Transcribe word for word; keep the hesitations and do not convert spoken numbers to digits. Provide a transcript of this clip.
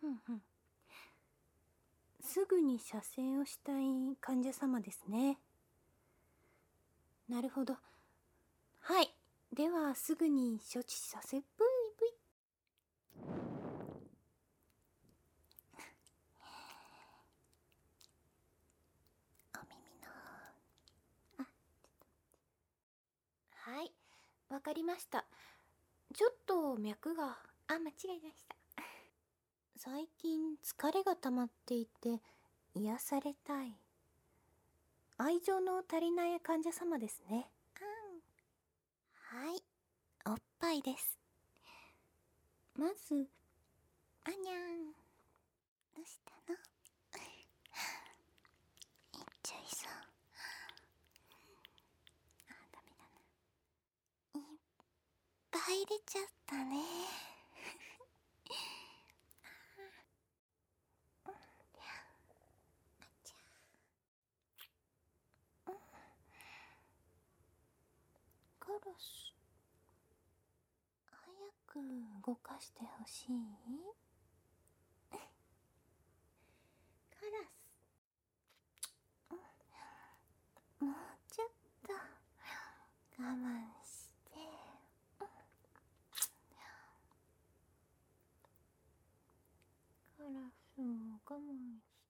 ふんふん。すぐに射精をしたい患者様ですね。なるほど。はい。ではすぐに処置させ、ブイブイ。お耳の。あ、ちょっと。はい。わかりました。ちょっと脈が、あ、間違えました。最近疲れが溜まっていて癒されたい。愛情の足りない患者様ですね。うん。はい。おっぱいです。まず、あにゃん。どうしたの？いっちゃいそう。あ、ダメだな。いっぱい出ちゃったね。カラス、早く動かしてほしい？カラス、もうちょっと我慢して。カラスも我慢